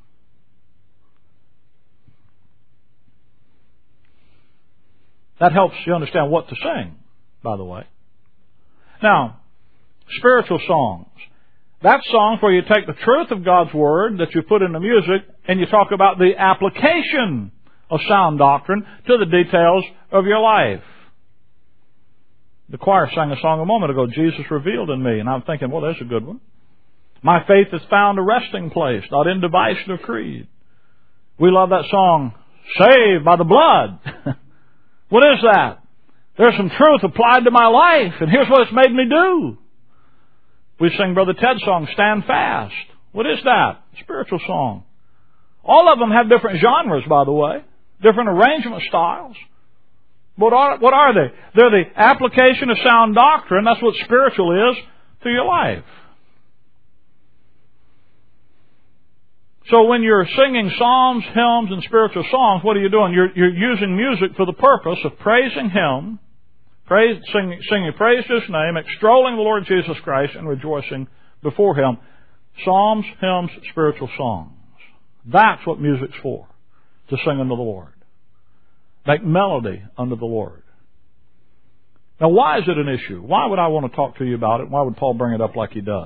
That helps you understand what to sing, by the way. Now, spiritual songs. That's songs where you take the truth of God's Word that you put in the music and you talk about the application of sound doctrine to the details of your life. The choir sang a song a moment ago, Jesus Revealed in Me, and I'm thinking, well, there's a good one. My faith has found a resting place, not in device nor creed. We love that song, Saved by the Blood. What is that? There's some truth applied to my life, and here's what it's made me do. We sing Brother Ted's song, Stand Fast. What is that? Spiritual song. All of them have different genres, by the way, different arrangement styles. What are they? They're the application of sound doctrine. That's what spiritual is to your life. So when you're singing psalms, hymns, and spiritual songs, what are you doing? You're using music for the purpose of praising Him, singing praise to His name, extolling the Lord Jesus Christ, and rejoicing before Him. Psalms, hymns, spiritual songs. That's what music's for, to sing unto the Lord. Make melody unto the Lord. Now, why is it an issue? Why would I want to talk to you about it? Why would Paul bring it up like he does?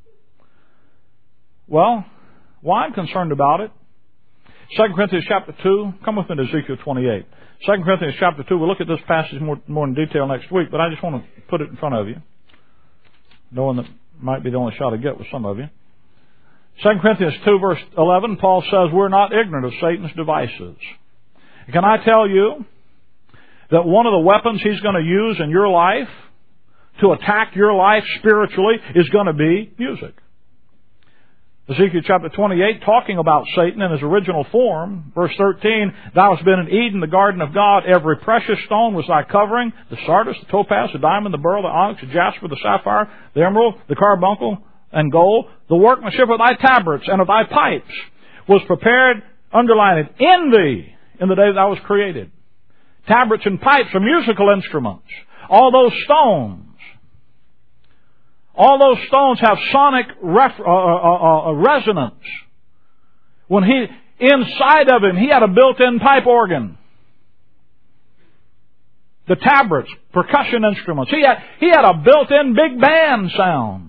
Well, why I'm concerned about it, 2 Corinthians chapter 2, come with me to Ezekiel 28. 2 Corinthians chapter 2, we'll look at this passage more in detail next week, but I just want to put it in front of you, knowing that might be the only shot I get with some of you. 2 Corinthians 2, verse 11, Paul says, we're not ignorant of Satan's devices. Can I tell you that one of the weapons he's going to use in your life to attack your life spiritually is going to be music? Ezekiel chapter 28, talking about Satan in his original form, verse 13, Thou hast been in Eden, the garden of God. Every precious stone was thy covering, the sardius, the topaz, the diamond, the beryl, the onyx, the jasper, the sapphire, the emerald, the carbuncle, and gold. The workmanship of thy tabrets and of thy pipes was prepared, underlined, in thee, in the day that thou was created. Tabrets and pipes are musical instruments. All those stones have sonic resonance. When inside of him, he had a built-in pipe organ. The tabrets, percussion instruments. He had a built-in big band sound.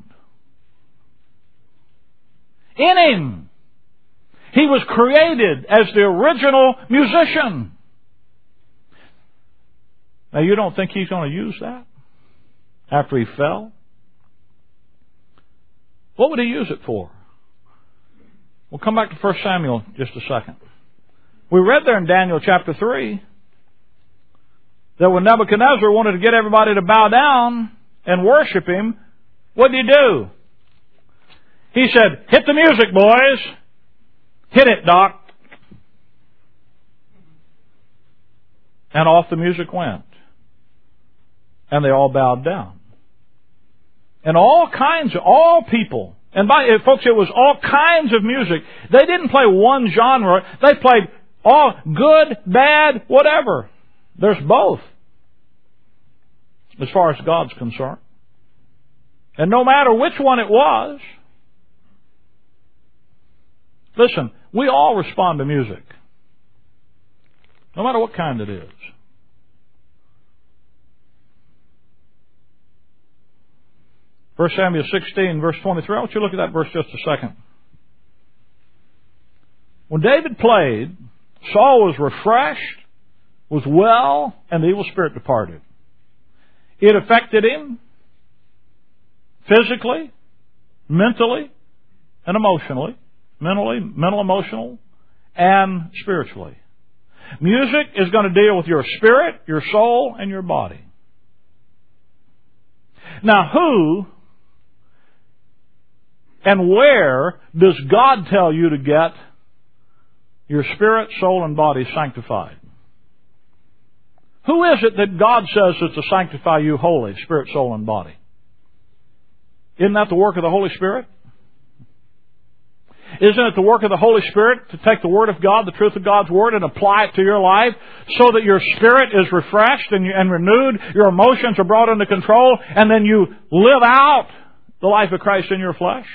In him, he was created as the original musician. Now, you don't think he's going to use that after he fell? What would he use it for? We'll come back to 1 Samuel in just a second. We read there in Daniel chapter 3 that when Nebuchadnezzar wanted to get everybody to bow down and worship him, what did he do? He said, hit the music, boys. Hit it, Doc. And off the music went. And they all bowed down. And all people. And folks, it was all kinds of music. They didn't play one genre. They played all good, bad, whatever. There's both, as far as God's concerned. And no matter which one it was, listen, we all respond to music. No matter what kind it is. 1 Samuel 16, verse 23. I want you to look at that verse just a second. When David played, Saul was refreshed, was well, and the evil spirit departed. It affected him physically, mentally, and emotionally. Mental, emotional, and spiritually. Music is going to deal with your spirit, your soul, and your body. Now, who and where does God tell you to get your spirit, soul, and body sanctified? Who is it that God says is to sanctify you wholly, spirit, soul, and body? Isn't that the work of the Holy Spirit? Isn't it the work of the Holy Spirit to take the Word of God, the truth of God's Word, and apply it to your life so that your spirit is refreshed and renewed, your emotions are brought under control, and then you live out the life of Christ in your flesh?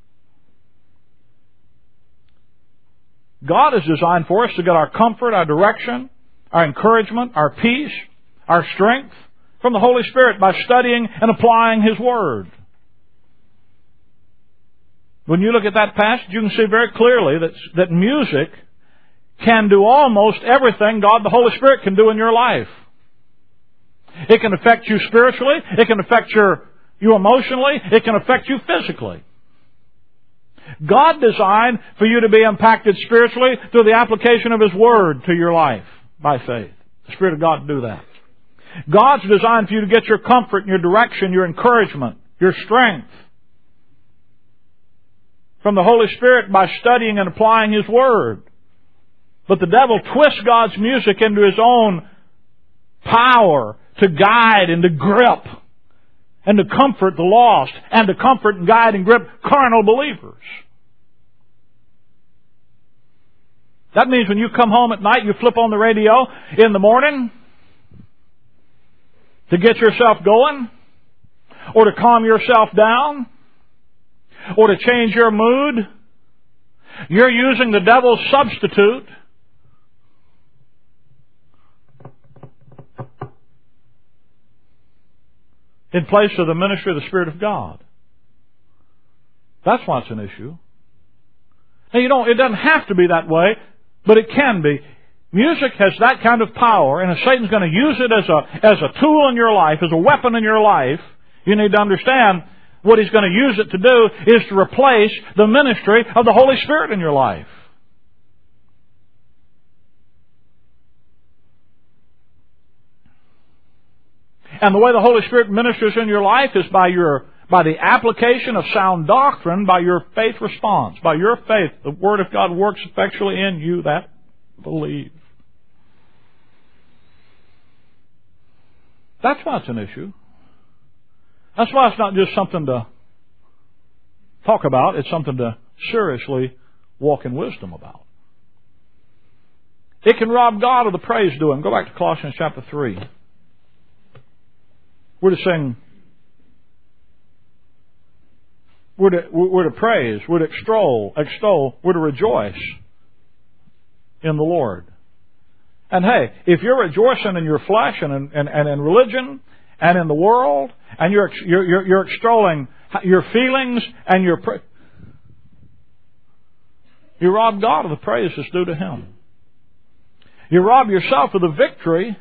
God is designed for us to get our comfort, our direction, our encouragement, our peace, our strength from the Holy Spirit by studying and applying His Word. When you look at that passage, you can see very clearly that music can do almost everything God the Holy Spirit can do in your life. It can affect you spiritually. It can affect you emotionally. It can affect you physically. God designed for you to be impacted spiritually through the application of His Word to your life by faith. The Spirit of God do that. God's designed for you to get your comfort and your direction, your encouragement, your strength from the Holy Spirit by studying and applying His Word. But the devil twists God's music into his own power to guide and to grip and to comfort the lost and to comfort and guide and grip carnal believers. That means when you come home at night, you flip on the radio in the morning to get yourself going or to calm yourself down or to change your mood. You're using the devil's substitute in place of the ministry of the Spirit of God. That's why it's an issue. Now, it doesn't have to be that way, but it can be. Music has that kind of power, and if Satan's going to use it as a tool in your life, as a weapon in your life, you need to understand what he's going to use it to do is to replace the ministry of the Holy Spirit in your life. And the way the Holy Spirit ministers in your life is by the application of sound doctrine, by your faith response. By your faith, the Word of God works effectually in you that believe. That's why it's an issue. That's why it's not just something to talk about. It's something to seriously walk in wisdom about. It can rob God of the praise due Him. Go back to Colossians chapter 3. We're to sing. We're to praise. We're to extol. We're to rejoice in the Lord. And hey, if you're rejoicing in your flesh and in religion and in the world, and you're extolling your feelings and you rob God of the praise that's due to Him. You rob yourself of the victory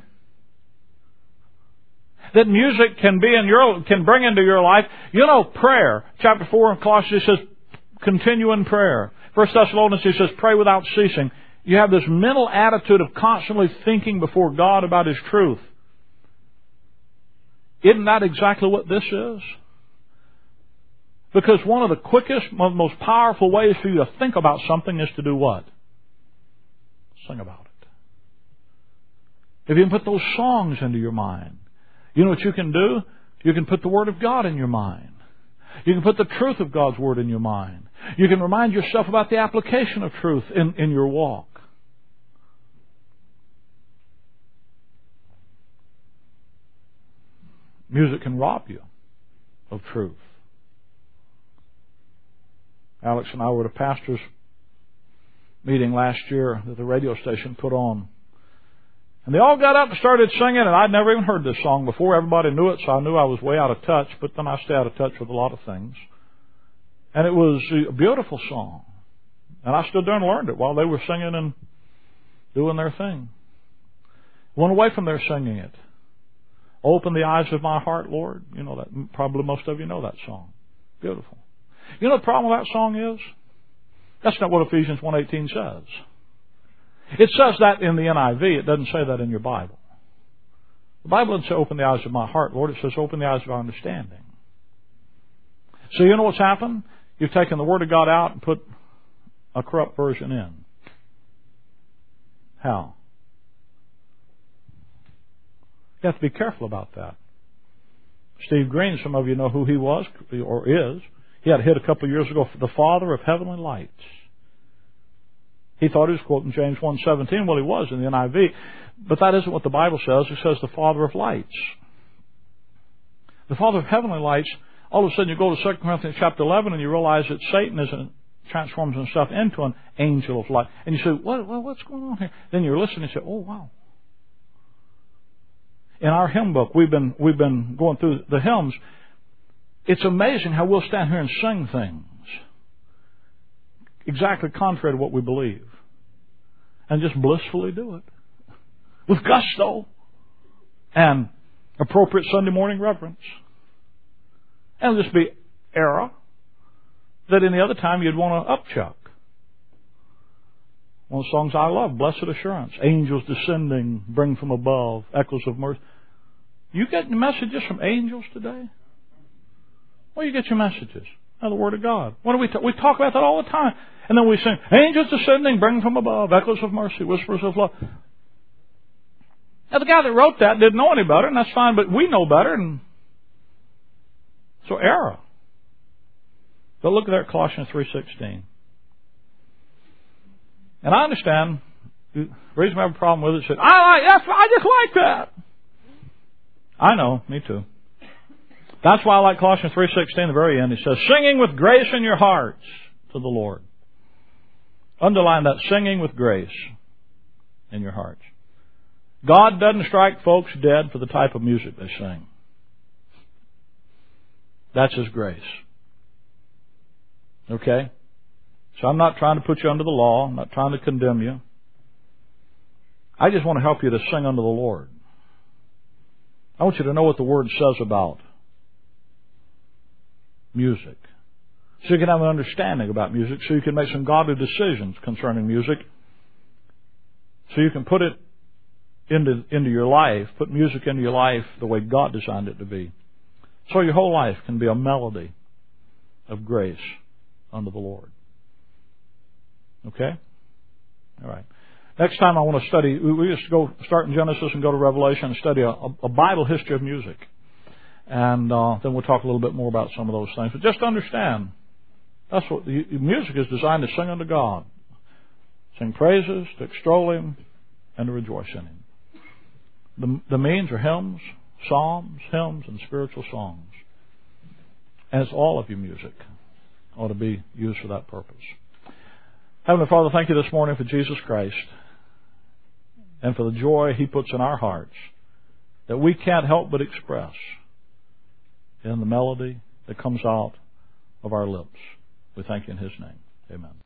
that music can bring into your life. You know, prayer. Chapter 4 of Colossians says, continue in prayer. 1 Thessalonians says, pray without ceasing. You have this mental attitude of constantly thinking before God about His truth. Isn't that exactly what this is? Because one of the quickest, most powerful ways for you to think about something is to do what? Sing about it. If you can put those songs into your mind, you know what you can do? You can put the Word of God in your mind. You can put the truth of God's Word in your mind. You can remind yourself about the application of truth in your walk. Music can rob you of truth. Alex and I were at a pastor's meeting last year that the radio station put on. And they all got up and started singing, and I'd never even heard this song before. Everybody knew it, so I knew I was way out of touch, but then I stay out of touch with a lot of things. And it was a beautiful song. And I stood there and learned it while they were singing and doing their thing. Went away from there singing it. Open the eyes of my heart, Lord. You know that. Probably most of you know that song. Beautiful. You know the problem with that song is? That's not what Ephesians 1:18 says. It says that in the NIV. It doesn't say that in your Bible. The Bible doesn't say open the eyes of my heart, Lord. It says open the eyes of our understanding. So you know what's happened? You've taken the Word of God out and put a corrupt version in. How? You have to be careful about that. Steve Green, some of you know who he was or is. He had a hit a couple of years ago, The Father of Heavenly Lights. He thought he was quoting James 1:17. Well, he was in the NIV. But that isn't what the Bible says. It says the Father of lights. The Father of heavenly lights. All of a sudden you go to 2 Corinthians chapter 11 and you realize that Satan transforms himself into an angel of light. And you say, what's going on here? Then you're listening and you say, oh, wow. In our hymn book, we've been going through the hymns. It's amazing how we'll stand here and sing things exactly contrary to what we believe. And just blissfully do it. With gusto. And appropriate Sunday morning reverence. And it'll just be error that any other time you'd want to upchuck. One of the songs I love, Blessed Assurance. Angels descending, bring from above, echoes of mercy. You get messages from angels today? Where do you get your messages? Out of the Word of God. What do we talk about that all the time. And then we sing, angels descending, bring from above, echoes of mercy, whispers of love. Now the guy that wrote that didn't know any better, and that's fine, but we know better, and so error. But look there at Colossians 3:16. And I understand, the reason I have a problem with it is that I just like that. I know, me too. That's why I like Colossians 3:16, the very end. It says, singing with grace in your hearts to the Lord. Underline that, singing with grace in your hearts. God doesn't strike folks dead for the type of music they sing. That's His grace. Okay? So I'm not trying to put you under the law. I'm not trying to condemn you. I just want to help you to sing unto the Lord. I want you to know what the Word says about music. So you can have an understanding about music, so you can make some godly decisions concerning music. So you can put it into your life, put music into your life the way God designed it to be. So your whole life can be a melody of grace unto the Lord. Okay? All right. Next time I want to study, we just start in Genesis and go to Revelation and study a Bible history of music. And then we'll talk a little bit more about some of those things. But just understand, that's what music is designed to sing unto God. Sing praises, to extol Him, and to rejoice in Him. The means are hymns, psalms, hymns, and spiritual songs. And it's all of your music ought to be used for that purpose. Heavenly Father, thank you this morning for Jesus Christ and for the joy He puts in our hearts that we can't help but express in the melody that comes out of our lips. We thank you in His name. Amen.